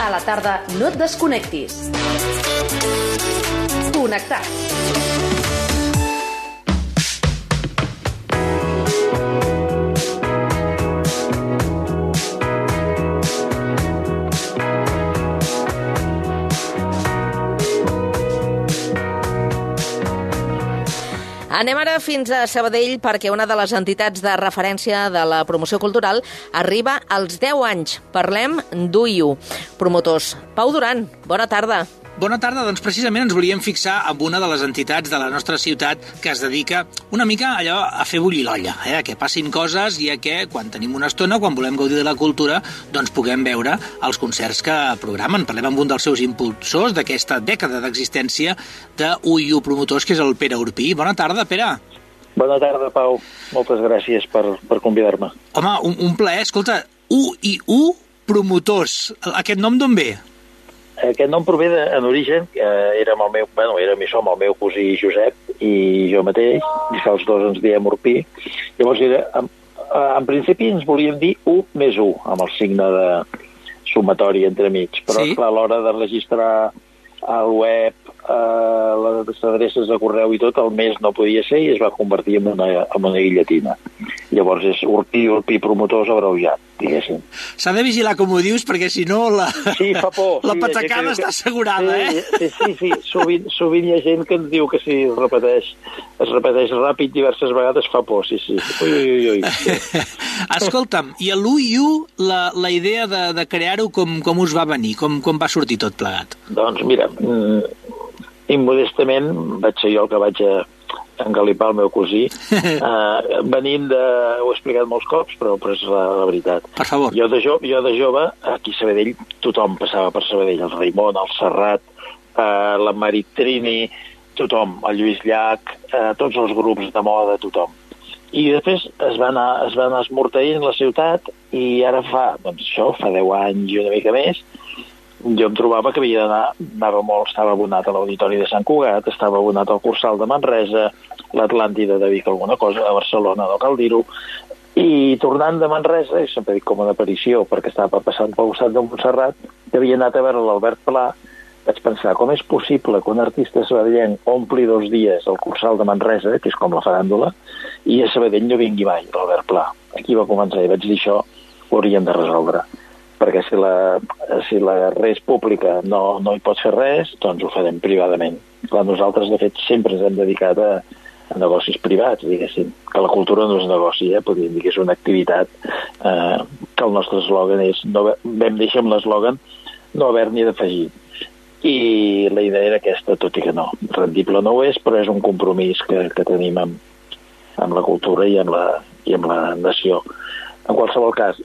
A la tarda no et desconnectis. Connectats. Anem ara fins a Sabadell perquè una de les entitats de referència de la promoció cultural arriba als 10 anys. Parlem d'UIU. Promotors. Pau Duran, bona tarda. Bona tarda, doncs precisament ens volíem fixar en una de les entitats de la nostra ciutat que es dedica una mica allò a fer bullir l'olla, a que passin coses i a que quan tenim una estona, quan volem gaudir de la cultura, doncs puguem veure els concerts que programen. Parlem amb un dels seus impulsors d'aquesta dècada d'existència de UIU Promotors, que és el Pere Urpí. Bona tarda, Pere. Bona tarda, Pau. Moltes gràcies per convidar-me. Home, un plaer. Escolta, UIU Promotors, aquest nom d'on ve? Aquest nom prové en origen, érem el meu cosí Josep i jo mateix, i els dos ens diem Urpí. Llavors, en principi ens volíem dir U més U, amb el signe de sumatori entremig, però sí? Esclar, a l'hora de registrar al web les adreces de correu i tot, el més no podia ser i es va convertir en una guilletina. Llavors és Urpí Promotors abreujat, diguéssim. S'ha de vigilar com ho dius, perquè si no la patacada està assegurada, Sí, sovint hi ha gent que ens diu que si es repeteix ràpid diverses vegades fa por, sí. Ui. Escolta'm, i a l'UIU la idea de crear-ho com us va venir? Com va sortir tot plegat? Doncs mira, immodestament vaig ser jo el que vaig engalipar el meu cosí, venint de... Ho he explicat molts cops, però és la veritat. Per favor. Jo de jove, aquí a Sabadell, tothom passava per Sabadell, el Raimon, el Serrat, la Maritrini, tothom, el Lluís Llach, tots els grups de moda, tothom. I després es va anar esmorteint la ciutat i ara fa 10 anys i una mica més, jo em trobava que havia d'anar molt, estava abonat a l'Auditori de Sant Cugat, estava abonat al Cursal de Manresa, l'Atlàntida de Vic alguna cosa, a Barcelona, no cal dir-ho, i tornant de Manresa, i sempre dic com una aparició, perquè estava passant pel costat de Montserrat, que havia anat a veure l'Albert Pla, vaig pensar, com és possible que un artista sabadellenc ompli 2 dies al Cursal de Manresa, que és com la faràndula, i a Sabadell no vingui mai, l'Albert Pla. Aquí va començar i vaig dir això, ho hauríem de resoldre. Perquè si la res pública no hi pot fer res, doncs ho farem privadament. Clar, nosaltres, de fet, sempre ens hem dedicat a negocis privats, diguéssim. Que la cultura no és negoci, podríem dir que és una activitat que el nostre eslògan és, vam deixar amb l'eslògan, no haver-n'hi d'afegir. I la idea era aquesta, tot i que no. Rendible no ho és, però és un compromís que tenim amb la cultura i amb la nació. En qualsevol cas,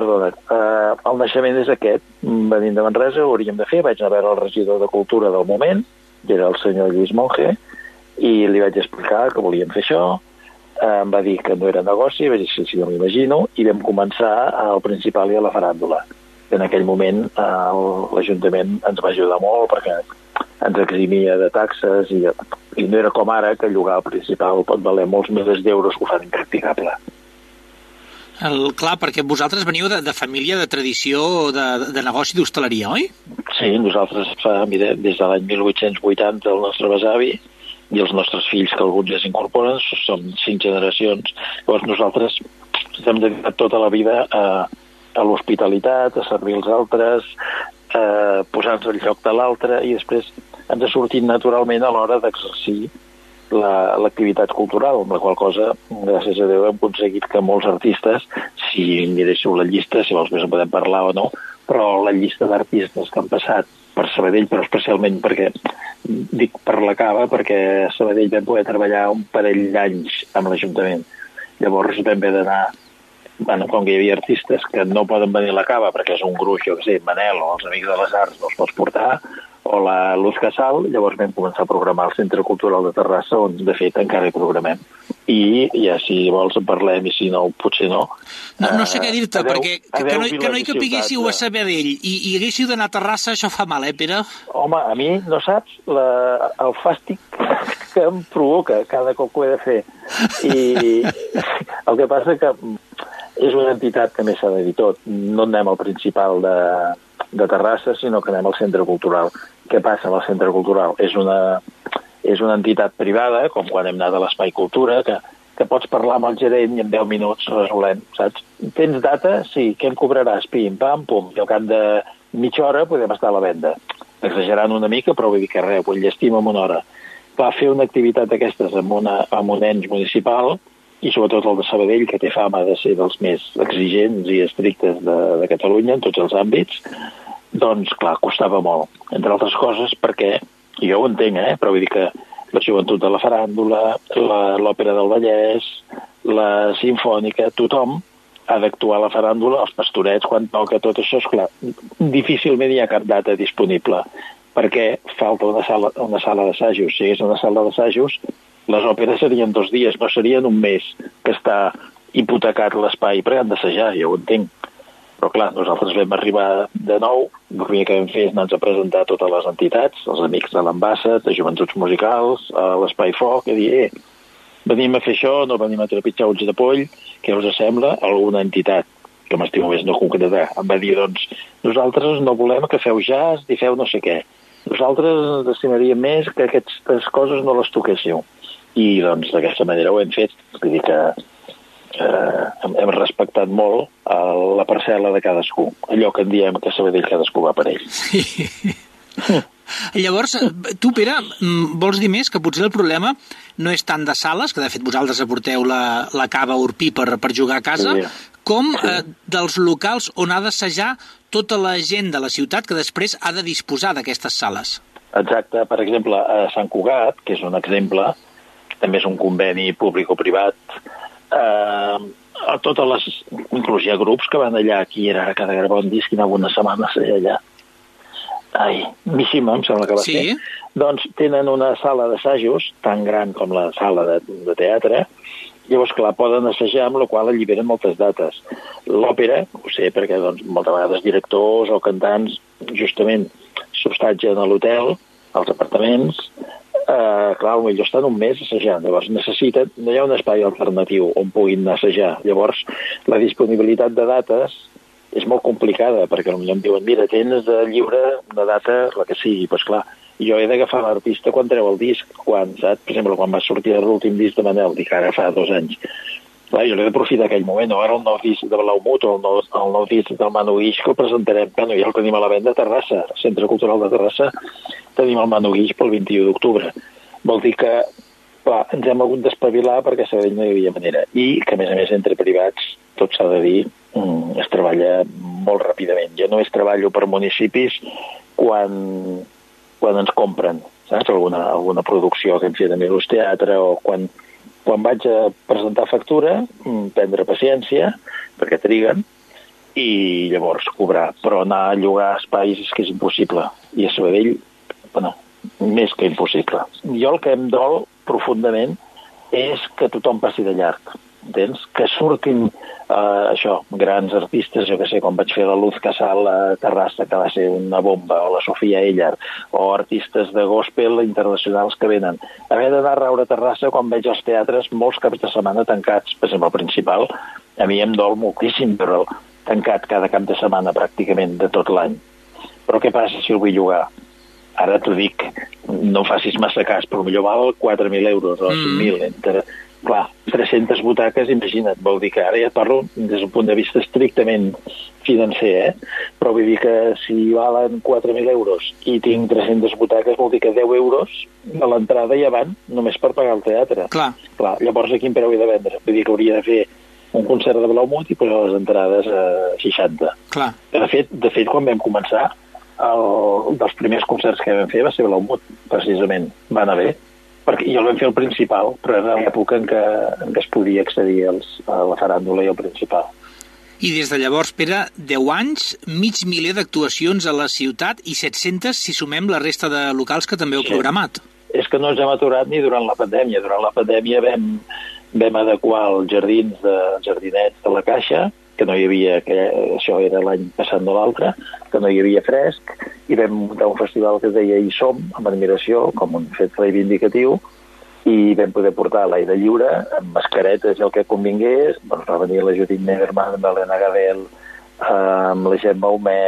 el naixement és aquest, venint de Manresa, ho hauríem de fer, vaig anar a veure el regidor de Cultura del moment, que era el senyor Lluís Monge, i li vaig explicar que volíem fer això, em va dir que no era negoci, vaig dir sí, no m'imagino, i vam començar al Principal i a la faràndula. En aquell moment l'Ajuntament ens va ajudar molt perquè ens eximia de taxes i no era com ara que llogar al Principal pot valer molts milers d'euros que ho fan impracticable. Clar, perquè vosaltres veniu de família de tradició de negoci d'hostaleria, oi? Sí, nosaltres des de l'any 1880 el nostre besavi i els nostres fills, que alguns ja s'incorporen, som 5 generacions. Llavors nosaltres hem dedicat tota la vida a l'hospitalitat, a servir els altres, a posar-nos al lloc de l'altre, i després ens ha sortit naturalment a l'hora d'exercir l'activitat cultural, amb la qual cosa, gràcies a Déu, hem aconseguit que molts artistes, si miréssiu la llista, si vols més en podem parlar o no, però la llista d'artistes que han passat per Sabadell, però especialment perquè, dic per la cava, perquè a Sabadell vam poder treballar un parell d'anys amb l'Ajuntament. Llavors vam haver d'anar, com que hi havia artistes que no poden venir a la cava perquè és un gruix, jo què sé, Manel o els Amics de les Arts no els pots portar, o la Luz Casal, llavors vam començar a programar al Centre Cultural de Terrassa, on de fet encara hi programem. I ja si vols en parlem, i si no, potser no. No sé què dir-te, perquè que no hi capiguéssiu a Sabadell i haguéssiu d'anar a Terrassa, això fa mal, Pere? Home, a mi, no saps, el fàstic que em provoca cada cop que ho he de fer. I el que passa que és una entitat que més s'ha de dir tot. No anem al Principal de Terrassa, sinó que anem al centre cultural. Què passa amb el centre cultural? És una entitat privada, com quan hem anat a l'Espai Cultura, que pots parlar amb el gerent i en 10 minuts resolem, saps? Tens data? Sí. Què em cobraràs? Pim, pam, pum. I al cap de mitja hora podem estar a la venda. Exagerant una mica, però vull dir que res, ho enllestim en una hora. Va fer una activitat d'aquestes amb un ens municipal, i sobretot el de Sabadell, que té fama de ser dels més exigents i estrictes de Catalunya en tots els àmbits, doncs, clar, costava molt. Entre altres coses perquè, jo ho entenc, però vull dir que la joventut de la faràndula, l'òpera del Vallès, la simfònica, tothom ha d'actuar a la faràndula, els pastorets, quan toca tot això, esclar, difícilment hi ha cap data disponible, perquè falta una sala d'assajos. Si hi hagués una sala d'assajos, les òperes serien 2 dies, no serien un mes que està hipotecat l'espai, perquè han d'assajar, ja ho entenc. Però clar, nosaltres vam arribar de nou, el primer que vam fer és anar-nos a presentar a totes les entitats, els amics de l'Ambassa, de Joventuts Musicals, a l'Espai Foc, i dir, venim a fer això, no venim a trepitjar ulls de poll, què us sembla? Alguna entitat, que m'estimo més no concretar, em va dir, doncs, nosaltres no volem que feu jazz ni feu no sé què. Nosaltres ens estimaríem més que aquestes coses no les toquéssiu. I, doncs, d'aquesta manera ho hem fet. Vull dir que hem respectat molt la parcel·la de cadascú. Allò que en diem que a Sabadell cadascú va per ell. Sí. Llavors, tu, Pere, vols dir més que potser el problema no és tant de sales, que de fet vosaltres aporteu la cava Urpí per jugar a casa, com dels locals on ha d'assajar tota la gent de la ciutat que després ha de disposar d'aquestes sales. Exacte. Per exemple, a Sant Cugat, que és un exemple, també és un conveni públic o privat, a totes les... Inclús hi ha grups que van allà, aquí era cada gravar un disc i anava una setmana allà. Ai, Mishima, em sembla que va ser. Doncs tenen una sala d'assajos tan gran com la sala de teatre. Llavors, clar, poden assajar, amb la qual alliberen moltes dates. L'òpera, ho sé, perquè doncs, moltes vegades directors o cantants justament s'hostatgen a l'hotel, als apartaments. Clar, potser estan un mes assajant. Llavors necessiten, no hi ha un espai alternatiu on puguin assajar. Llavors, la disponibilitat de dates és molt complicada, perquè potser em diuen, mira, tens de lliure una data, la que sigui, doncs clar, jo he d'agafar l'artista quan treu el disc, saps? Per exemple, quan va sortir l'últim disc de Manel, dic ara fa 2 anys. Clar, jo l'he d'aprofitar aquell moment, o ara el nou disc de Blaumut o el nou disc del Manu Guix que el presentarem, bueno, ja el tenim a la venda a Terrassa, al Centre Cultural de Terrassa, tenim el Manu Guix pel 21 d'octubre. Vol dir que, clar, ens hem hagut d'espavilar perquè a Sabadell no hi havia manera. I que, a més, entre privats, tot s'ha de dir, es treballa molt ràpidament. Jo només treballo per municipis quan ens compren, saps? Alguna producció que hem fet a Milus Teatre o quan vaig a presentar factura, prendre paciència, perquè triguen, i llavors cobrar. Però anar a llogar espais és que és impossible. I a Sabadell, bueno, més que impossible. Jo el que em dol profundament és que tothom passi de llarg. Entens? Que surtin grans artistes, jo que sé, com vaig fer la Luz Casal a Terrassa, que va ser una bomba, o la Sofia Ellar, o artistes de gospel internacionals que venen. Haver d'anar a raure a Terrassa quan veig els teatres molts caps de setmana tancats, per exemple, el Principal, a mi em dol moltíssim, però tancat cada cap de setmana pràcticament de tot l'any. Però què passa si el vull llogar? Ara t'ho dic, no facis massa cas, però millor val 4.000 euros o 5.000 Clar, 300 butaques, imagina't, vol dir que ara ja parlo des d'un punt de vista estrictament financer, però vull dir que si valen 4.000 euros i tinc 300 butaques, vol dir que 10 euros a l'entrada ja van només per pagar el teatre. Clar, llavors a quin preu he de vendre? Vull dir que hauria de fer un concert de Blaumut i posar les entrades a 60. Clar. De fet, quan vam començar, dels primers concerts que vam fer va ser Blaumut, precisament. Va anar bé. Perquè jo el vam fer al Principal, però era l'època en què es podia accedir a la faràndula i al Principal. I des de llavors, Pere, 10 anys, 500.000 d'actuacions a la ciutat i 700 si sumem la resta de locals que també heu programat. És que no ens hem aturat ni durant la pandèmia. Durant la pandèmia vam adequar els jardinets de la Caixa, que no hi havia, això era l'any passat no l'altre, que no hi havia fresc, i vam muntar un festival que es deia Hi som, amb admiració, com un fet reivindicatiu, i vam poder portar a l'aire lliure, amb mascaretes i el que convingués. Doncs va venir la Judit Nederman, amb l'Helena Gadel, amb la Gemma Humet,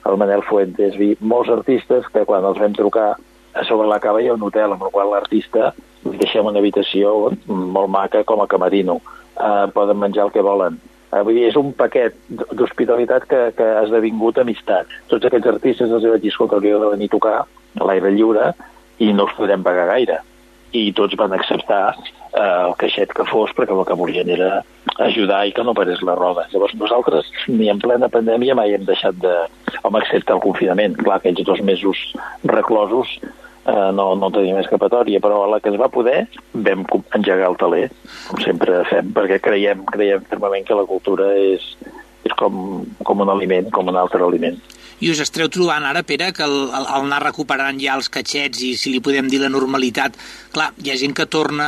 el Manel Fuentes, molts artistes que quan els vam trucar a sobre la cava hi ha un hotel, amb el qual l'artista li deixem una habitació molt maca com a camerino. Poden menjar el que volen. Vull dir, és un paquet d'hospitalitat que ha esdevingut amistat. Tots aquests artistes els vaig dir, escolta, hauríeu de venir a tocar a l'aire lliure i no us podrem pagar gaire. I tots van acceptar el caixet que fos, perquè el que volien era ajudar i que no parés la roda. Llavors nosaltres, ni en plena pandèmia, mai hem deixat de... Home, excepte el confinament. Clar, aquells 2 mesos reclosos no teníem escapatòria, però a la que es va poder vam engegar el teler, com sempre fem, perquè creiem fermament que la cultura és com un aliment, com un altre aliment. I us esteu trobant ara, Pere, que al anar recuperant ja els caixets i, si li podem dir, la normalitat, clar, hi ha gent que torna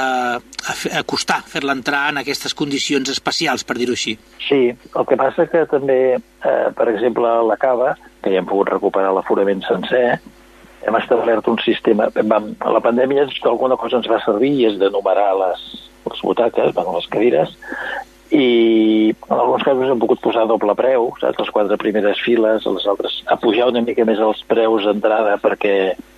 a costar fer-la entrar en aquestes condicions especials, per dir-ho així. Sí, el que passa que també, per exemple, a la cava, que ja hem pogut recuperar l'aforament sencer, hem establert un sistema... A la pandèmia alguna cosa ens va servir i és de numerar les butaques, les cadires, i en alguns casos hem pogut posar doble preu, saps? Les 4 primeres files, les altres, a pujar una mica més els preus d'entrada perquè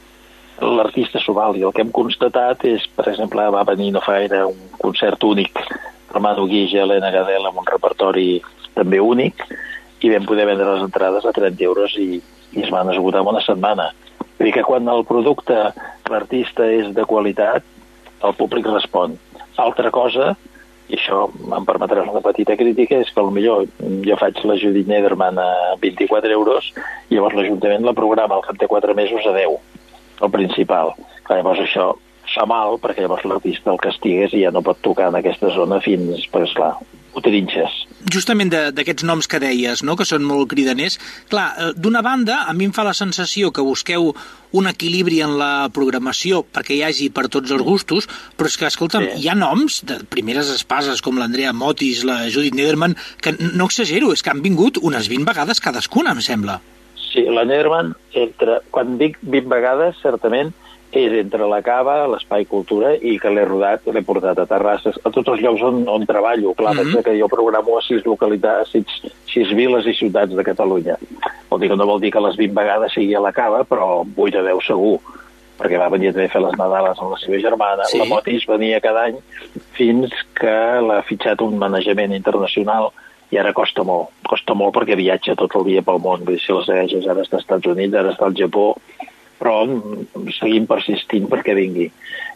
l'artista s'ho valgui. El que hem constatat és, per exemple, va venir no fa gaire un concert únic, Romano Guix i Helena Gadel, amb un repertori també únic, i vam poder vendre les entrades a 30 euros i es van esgotar en una setmana. Vull dir que quan el producte, l'artista és de qualitat, el públic respon. Altra cosa, i això em permetràs una petita crítica, és que potser jo faig la Judith Nederman a 24 euros i llavors l'Ajuntament la programa al cap de 4 mesos a 10, el principal. Clar, llavors això fa mal, perquè llavors l'artista el castigues i ja no pot tocar en aquesta zona fins, perquè esclar, ho trinxes. Justament d'aquests noms que deies, no?, que són molt cridaners, clar, d'una banda, a mi em fa la sensació que busqueu un equilibri en la programació perquè hi hagi per tots els gustos, però és que, escolta'm, sí, hi ha noms de primeres espases com l'Andrea Motis, la Judith Nederman, que no exagero, és que han vingut unes 20 vegades cadascuna, em sembla. Sí, la Nederman, quan dic 20 vegades, certament, és entre la cava, l'Espai Cultura, i que l'he portat a Terrasses, a tots els llocs on treballo. Clar, que jo programo a 6 localitats, 6 viles i ciutats de Catalunya. No vol dir que les 20 vegades sigui a la cava, però 8 o 10 segur, perquè va venir també a fer les Nadales amb la seva germana. Sí. La Motis venia cada any fins que l'ha fitxat un manejament internacional i ara costa molt perquè viatja tot el dia pel món. Vull dir, si la segueixes, ara està als Estats Units, ara està al Japó, però seguim persistint perquè vingui.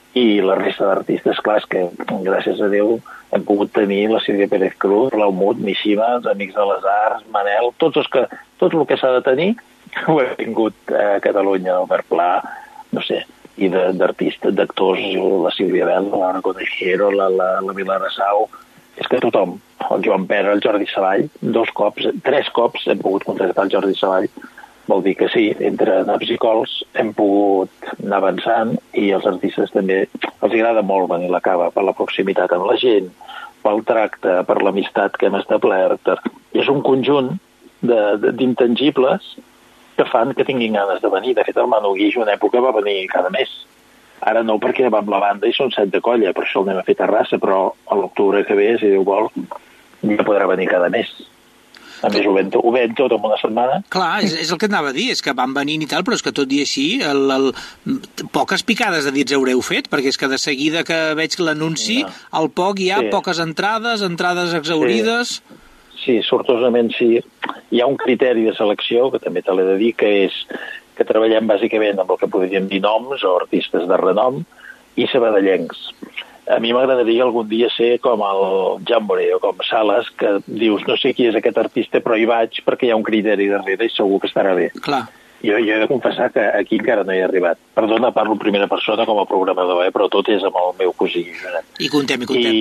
I la resta d'artistes, clar, és que gràcies a Déu hem pogut tenir la Sílvia Pérez Cruz, l'Aumut, Mishima, els Amics de les Arts, Manel, tot el que s'ha de tenir ho he vingut a Catalunya, Albert Pla, no sé, i d'artistes, d'actors, la Sílvia Bel, la Laura Conejero, la Pilar Assau, és que tothom, el Joan Pera, el Jordi Savall, 3 cops hem pogut contractar el Jordi Savall. Vol dir que sí, entre naps i cols hem pogut anar avançant i els artistes també els agrada molt venir a la cava per la proximitat amb la gent, pel tracte, per l'amistat que hem establert. I és un conjunt d'intangibles que fan que tinguin ganes de venir. De fet, el Manu Guix una època va venir cada mes. Ara no, perquè va amb la banda i són 7 de colla, per això el anem a fer a Terrassa, però a l'octubre que ve, si Déu vol, ja podrà venir cada mes. A més, ho ven tot en una setmana. Clar, és el que anava a dir, és que van venint i tal, però és que tot i així, poques picades de dits haureu fet, perquè és que de seguida que veig l'anunci, al poc hi ha poques entrades exhaurides... Sí, sortosament sí. Hi ha un criteri de selecció, que també te l'he de dir, que és que treballem bàsicament amb el que podríem dir noms o artistes de renom i sabadellencs. A mi m'agradaria algun dia ser com el Jambore o com Sales, que dius, no sé qui és aquest artista, però hi vaig perquè hi ha un criteri darrere i segur que estarà bé. Clar. Jo he de confessar que aquí encara no hi he arribat. Perdona, parlo en primera persona com a programador, però tot és amb el meu cosí. I contem.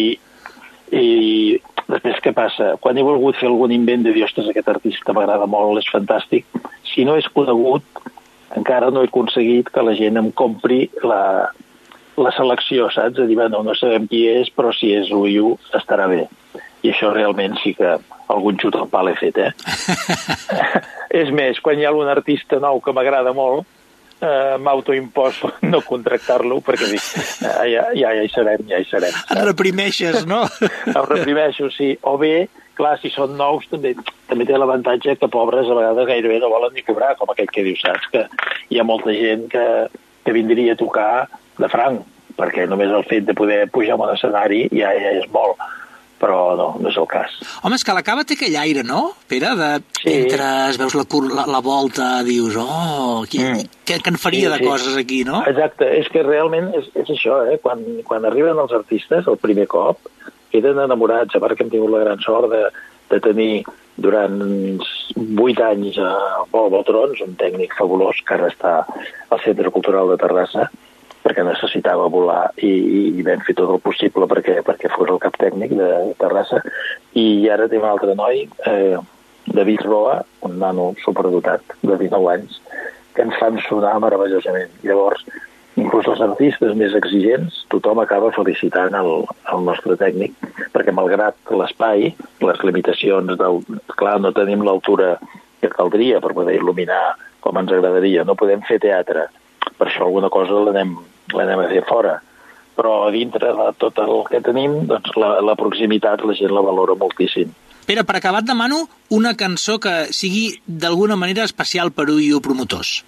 I després què passa? Quan he volgut fer algun invent de dir, ostres, aquest artista m'agrada molt, és fantàstic, si no és conegut, encara no he aconseguit que la gent em compri la selecció, saps? A dir, bueno, no sabem qui és, però si és l'Uiu estarà bé. I això realment sí que algun xut al pal he fet, És més, quan hi ha un artista nou que m'agrada molt, m'autoimposo no contractar-lo, perquè dic, ja hi serem. Et reprimeixes, no? Em reprimeixo, sí. O bé clar, si són nous també té l'avantatge que pobres a vegades gairebé no volen ni cobrar, com aquell que diu, saps? Que hi ha molta gent que vindria a tocar de franc, perquè només el fet de poder pujar a un escenari ja és molt, però no és el cas. Home, és que la cava té aquell aire, no, Pere? Entres, veus la volta, dius, què en faria de coses aquí, no? Exacte, és que realment és això, quan arriben els artistes el primer cop, queden enamorats, a part que hem tingut la gran sort de tenir durant 8 anys a Pol Botrons, un tècnic fabulós que ara està al Centre Cultural de Terrassa, perquè necessitava volar i vam fer tot el possible perquè fos el cap tècnic de Terrassa. I ara tenim un altre noi, David Roa, un nano superdotat de 19 anys, que ens fan sonar meravellosament. Llavors, inclús els artistes més exigents, tothom acaba felicitant el nostre tècnic, perquè malgrat l'espai, les limitacions clar, no tenim l'altura que caldria per poder il·luminar com ens agradaria, no podem fer teatre, per això alguna cosa l'anem a fer fora, però dintre de tot el que tenim, doncs la proximitat la gent la valora moltíssim. Pere, per acabar et demano una cançó que sigui d'alguna manera especial per UIU Promotors.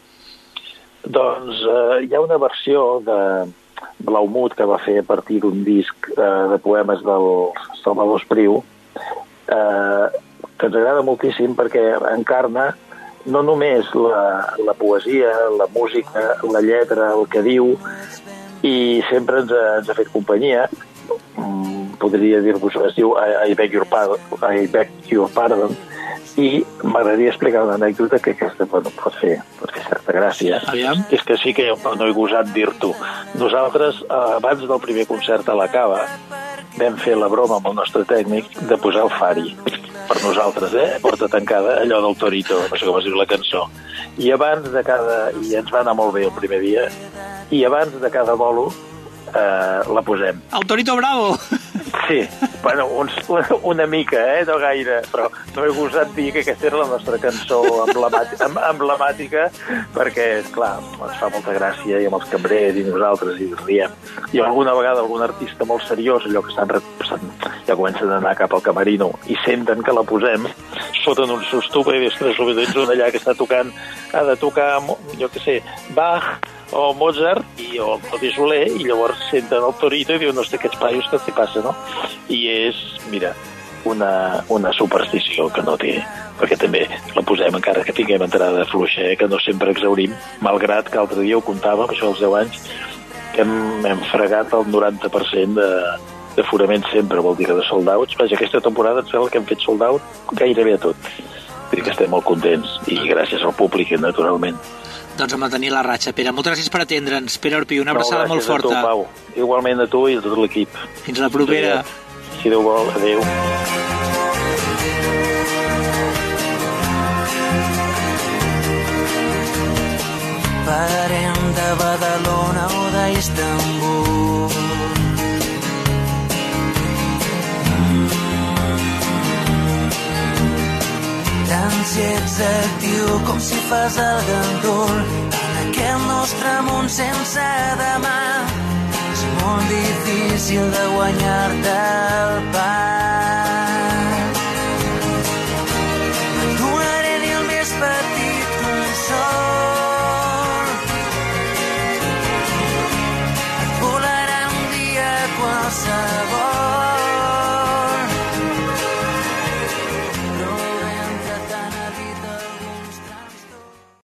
Doncs hi ha una versió de Blaumut que va fer a partir d'un disc de poemes del Salvador Espriu que ens agrada moltíssim perquè encarna no només la poesia, la música, la lletra, el que diu, i sempre ens ha fet companyia. Podria dir-vos, es diu I beg your pardon, i m'agradaria explicar una anècdota que aquesta pot fer certa gràcia. Aviam. És que sí que no he gosat dir-t'ho. Nosaltres, abans del primer concert a la Cava, vam fer la broma amb el nostre tècnic de posar el Fari per nosaltres, porta tancada, allò del Torito, no sé com es diu la cançó. I ens va anar molt bé el primer dia, i abans de cada bolo la posem. El Torito Bravo! Sí, bueno, una mica, no gaire, però no he gosat dir que aquesta era la nostra cançó emblemàtica, perquè, esclar, ens fa molta gràcia, i amb els cambrers i nosaltres, i riem. I alguna vegada algun artista molt seriós, allò que ja comencen a anar cap al camerino, i senten que la posem, foten un susto, perquè tens un allà que està tocant, ha de tocar, jo què sé, Bach, o Mozart, o Claudi Soler, i llavors senten el Torito i diuen, no sé, aquests paios que t'hi passa, no? I és, mira, una superstició que no té, perquè també la posem encara que tinguem entrada fluixa, que no sempre exaurim, malgrat que l'altre dia ho comptàvem, això als 10 anys, que hem fregat el 90% d'aforament sempre, vol dir que de sold outs. Vaja, aquesta temporada em sembla que hem fet sold out gairebé a tot. Vull dir que estem molt contents, i gràcies al públic, naturalment. Doncs a mantenir la ratxa. Pere, moltes gràcies per atendre'ns. Pere Orpí, una abraçada molt forta. Gràcies a tu, Pau. Igualment a tu i a tot l'equip. Fins la propera. Si Déu vol, adéu. Parlarem de Badalona o d'Istanbul. Tant si ets actiu com si fas el gandul en aquest nostre món sense demà. És molt difícil de guanyar-te el pa.